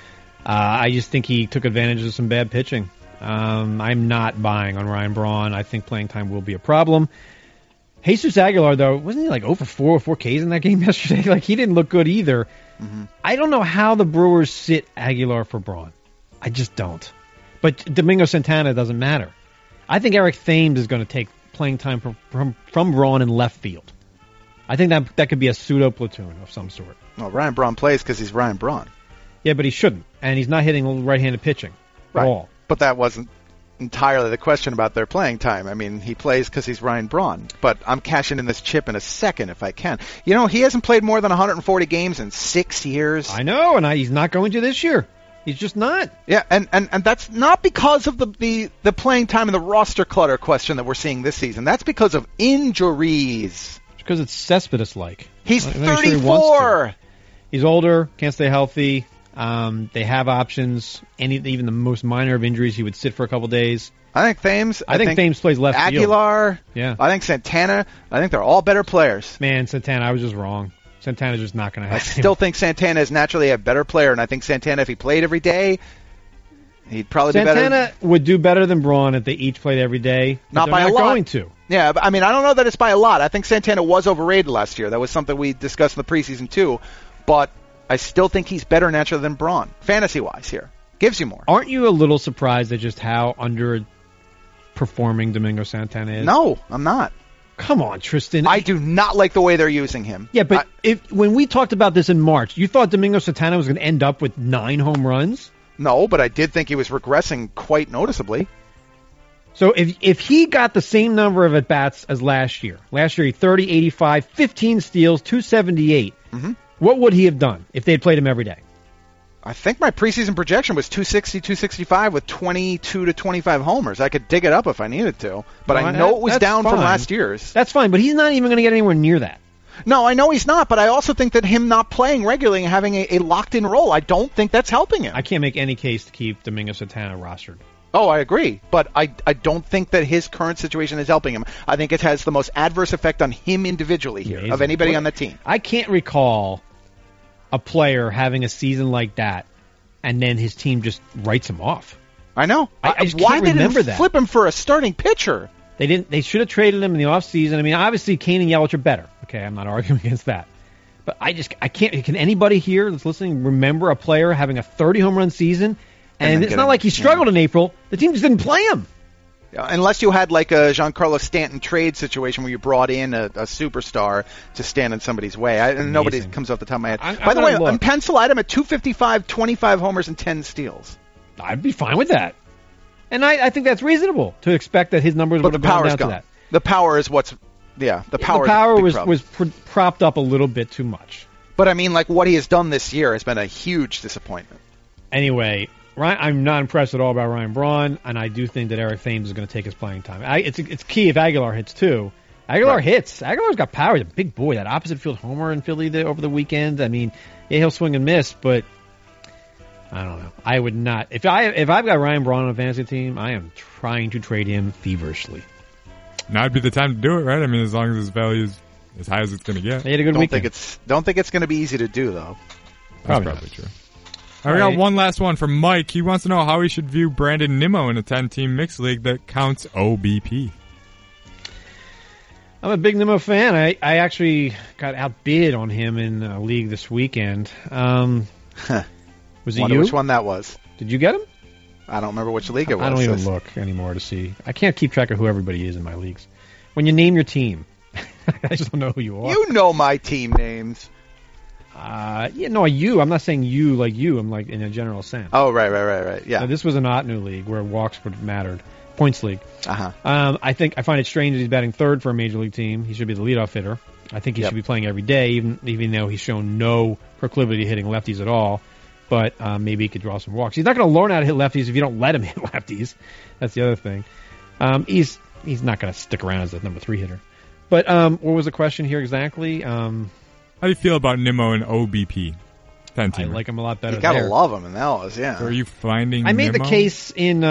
I just think he took advantage of some bad pitching. I'm not buying on Ryan Braun. I think playing time will be a problem. Jesus Aguilar, though, wasn't he like 0 for 4 or 4 Ks in that game yesterday? Like, he didn't look good either. Mm-hmm. I don't know how the Brewers sit Aguilar for Braun. I just don't. But Domingo Santana doesn't matter. I think Eric Thames is going to take playing time from Braun in left field. I think that could be a pseudo platoon of some sort. Well, Ryan Braun plays because he's Ryan Braun. Yeah, but he shouldn't, and he's not hitting right-handed pitching at all. But that wasn't entirely the question about their playing time. I mean, he plays because he's Ryan Braun. But I'm cashing in this chip in a second if I can. You know, he hasn't played more than 140 games in 6 years. I know, and he's not going to this year. He's just not. Yeah, and that's not because of the playing time and the roster clutter question that we're seeing this season. That's because of injuries. It's because it's Cespedes-like. He's I'm not sure 34. He's older, can't stay healthy. They have options. Even the most minor of injuries, he would sit for a couple days. I think Thames. I think Thames plays left field. Aguilar. Yeah. I think Santana. I think they're all better players. Man, Santana, I was just wrong. Santana's just not going to I happen. still think Santana is naturally a better player, and I think Santana, if he played every day, he'd probably be better. Santana would do better than Braun if they each played every day. Not by a lot. Going to. Yeah, but I mean, I don't know that it's by a lot. I think Santana was overrated last year. That was something we discussed in the preseason too. But I still think he's better naturally than Braun, fantasy-wise here. Gives you more. Aren't you a little surprised at just how underperforming Domingo Santana is? No, I'm not. Come on, Tristan. I do not like the way they're using him. Yeah, but when we talked about this in March, you thought Domingo Santana was going to end up with 9 home runs? No, but I did think he was regressing quite noticeably. So if he got the same number of at-bats as last year he 30, 85, 15 steals, 278, what would he have done if they had played him every day? I think my preseason projection was 260, 265 with 22 to 25 homers. I could dig it up if I needed to, but I know it was down from last year's. That's fine, but he's not even going to get anywhere near that. No, I know he's not, but I also think that him not playing regularly and having a locked-in role, I don't think that's helping him. I can't make any case to keep Domingo Santana rostered. Oh, I agree. But I don't think that his current situation is helping him. I think it has the most adverse effect on him individually here of anybody on the team. I can't recall a player having a season like that and then his team just writes him off. I know. I just Why can't did remember they that. flip him for a starting pitcher? They didn't. They should have traded him in the offseason. I mean, obviously, Kane and Yelich are better. Okay, I'm not arguing against that. But I can't. Can anybody here that's listening remember a player having a 30 home run season? And it's not like he struggled in April. The team just didn't play him. Yeah, unless you had like a Giancarlo Stanton trade situation where you brought in a superstar to stand in somebody's way. Nobody comes off the top of my head. By the way, I'm pencil item at 255, 25 homers, and 10 steals. I'd be fine with that. And I think that's reasonable to expect that his numbers would have gone down to that. The power is what's... Yeah, the power was propped up a little bit too much. But I mean, like, what he has done this year has been a huge disappointment. Anyway, I'm not impressed at all about Ryan Braun, and I do think that Eric Thames is going to take his playing time. It's key if Aguilar hits, too. Aguilar hits. Aguilar's got power. He's a big boy. That opposite field homer in Philly over the weekend, I mean, yeah, he'll swing and miss, but I don't know. I would not. If I've got Ryan Braun on a fantasy team, I am trying to trade him feverishly. Now'd be the time to do it, right? I mean, as long as his value is as high as it's going to get. He had a good weekend. Don't think it's going to be easy to do, though. That's probably true. All right, we got one last one from Mike. He wants to know how he should view Brandon Nimmo in a 10-team mixed league that counts OBP. I'm a big Nimmo fan. I actually got outbid on him in a league this weekend. Was it Wonder you? which one that was. Did you get him? I don't remember which league it was. I don't even look anymore to see. I can't keep track of who everybody is in my leagues. When you name your team, I just don't know who you are. You know my team names. You. I'm not saying you like you. I'm like in a general sense. Oh, right. Yeah. Now, this was an Otnu league where walks would have mattered. Points league. Uh-huh. I find it strange that he's batting third for a major league team. He should be the leadoff hitter. I think he should be playing every day, even though he's shown no proclivity to hitting lefties at all. But maybe he could draw some walks. He's not going to learn how to hit lefties if you don't let him hit lefties. That's the other thing. He's not going to stick around as a number 3 hitter. But what was the question here exactly? How do you feel about Nimmo and OBP? 10-teamer. I like him a lot better. You got to love him in those, yeah. So are you finding I made Nimmo? the case in...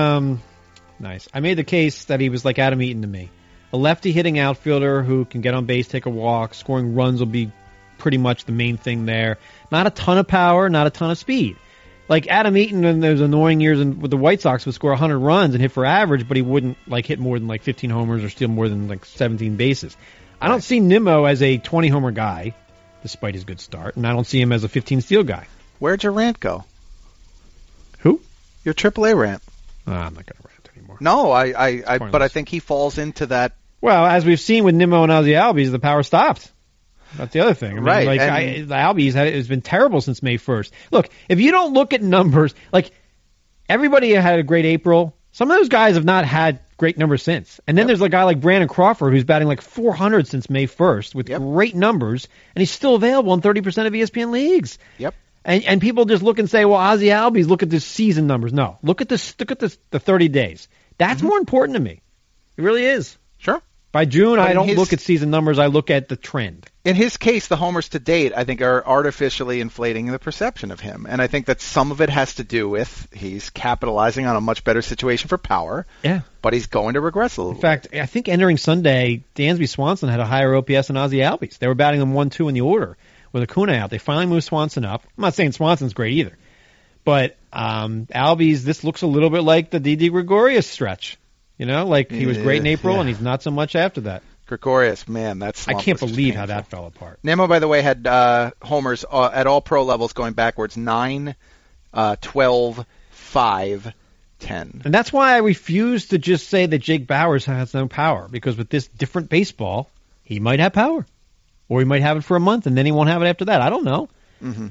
I made the case that he was like Adam Eaton to me. A lefty hitting outfielder who can get on base, take a walk, scoring runs will be pretty much the main thing there. Not a ton of power, not a ton of speed. Like Adam Eaton in those annoying years with the White Sox would score 100 runs and hit for average, but he wouldn't like hit more than like 15 homers or steal more than like 17 bases. I don't see Nimmo as a 20 homer guy, despite his good start, and I don't see him as a 15 steal guy. Where'd your rant go? Who? Your AAA rant. I'm not going to rant anymore. No, but I think he falls into that. Well, as we've seen with Nimmo and Ozzie Albies, the power stopped. That's the other thing. I mean, right. The Albies has been terrible since May 1st. Look, if you don't look at numbers, like everybody had a great April. Some of those guys have not had great numbers since. And then there's a guy like Brandon Crawford who's batting like 400 since May 1st with great numbers, and he's still available in 30% of ESPN leagues. Yep. And people just look and say, well, Ozzie Albies, look at the season numbers. No, look at the 30 days. That's more important to me. It really is. Sure. By June, I don't look at season numbers. I look at the trend. In his case, the homers to date, I think, are artificially inflating the perception of him. And I think that some of it has to do with he's capitalizing on a much better situation for power. Yeah. But he's going to regress a little bit. In fact, I think entering Sunday, Dansby Swanson had a higher OPS than Ozzie Albies. They were batting them 1-2 in the order with Acuna out. They finally moved Swanson up. I'm not saying Swanson's great either. But Albies, this looks a little bit like the Didi Gregorius stretch. You know, like he was great in April, and he's not so much after that. Gregorius, man, that's I can't believe how that fell apart. Nimmo, by the way, had homers at all pro levels going backwards 9, 12, 5, 10. And that's why I refuse to just say that Jake Bauers has no power, because with this different baseball, he might have power. Or he might have it for a month, and then he won't have it after that. I don't know. Mm-hmm.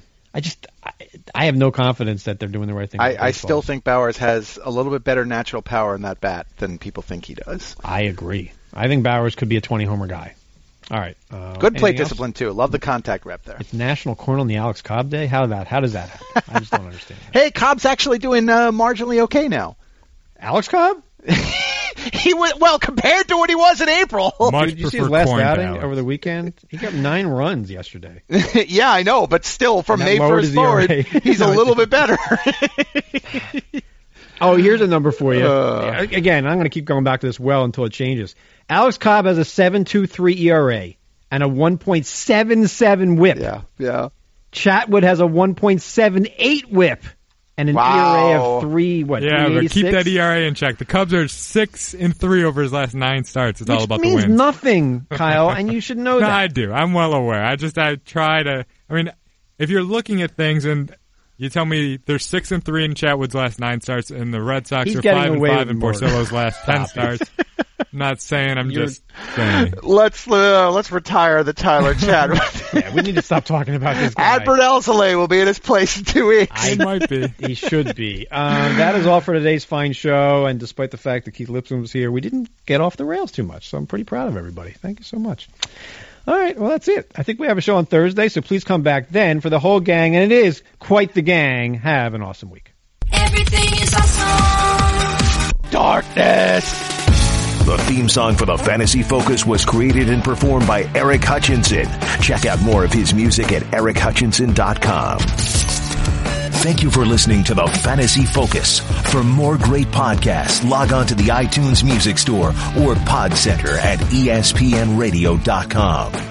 I have no confidence that they're doing the right thing. I still think Bauers has a little bit better natural power in that bat than people think he does. I agree. I think Bauers could be a 20-homer guy. All right. Good plate discipline, too. Love the contact rep there. It's National Corn on the Alex Cobb Day? How does that happen? I just don't understand. Hey, Cobb's actually doing marginally okay now. Alex Cobb? He went well compared to what he was in April. Did you see his last outing over the weekend? He got 9 runs yesterday. Yeah, I know, but still, from May 1st forward, he's a little bit better. Oh, here's a number for you. Again, I'm going to keep going back to this well until it changes. Alex Cobb has a 7.23 ERA and a 1.77 WHIP. Yeah. Chatwood has a 1.78 WHIP and an ERA of 386? Yeah, but keep that ERA in check. The Cubs are 6-3 over his last 9 starts. It's all about the wins. Which means nothing, Kyle, and you should know that. No, I do. I'm well aware. I try to. I mean, if you're looking at things and you tell me there's 6-3 in Chatwood's last 9 starts, and the Red Sox are 5-5 in Porcello's last 10 starts. I'm not saying. I'm just saying. Let's retire the Tyler Chatwood. Yeah, we need to stop talking about this guy. Adbert Alzolay will be in his place in 2 weeks. It might be. He should be. That is all for today's fine show. And despite the fact that Keith Lipson was here, we didn't get off the rails too much. So I'm pretty proud of everybody. Thank you so much. All right, well, that's it. I think we have a show on Thursday, so please come back then for the whole gang. And it is quite the gang. Have an awesome week. Everything is awesome. Darkness. The theme song for the Fantasy Focus was created and performed by Eric Hutchinson. Check out more of his music at erichutchinson.com. Thank you for listening to the Fantasy Focus. For more great podcasts, log on to the iTunes Music Store or Pod Center at espnradio.com.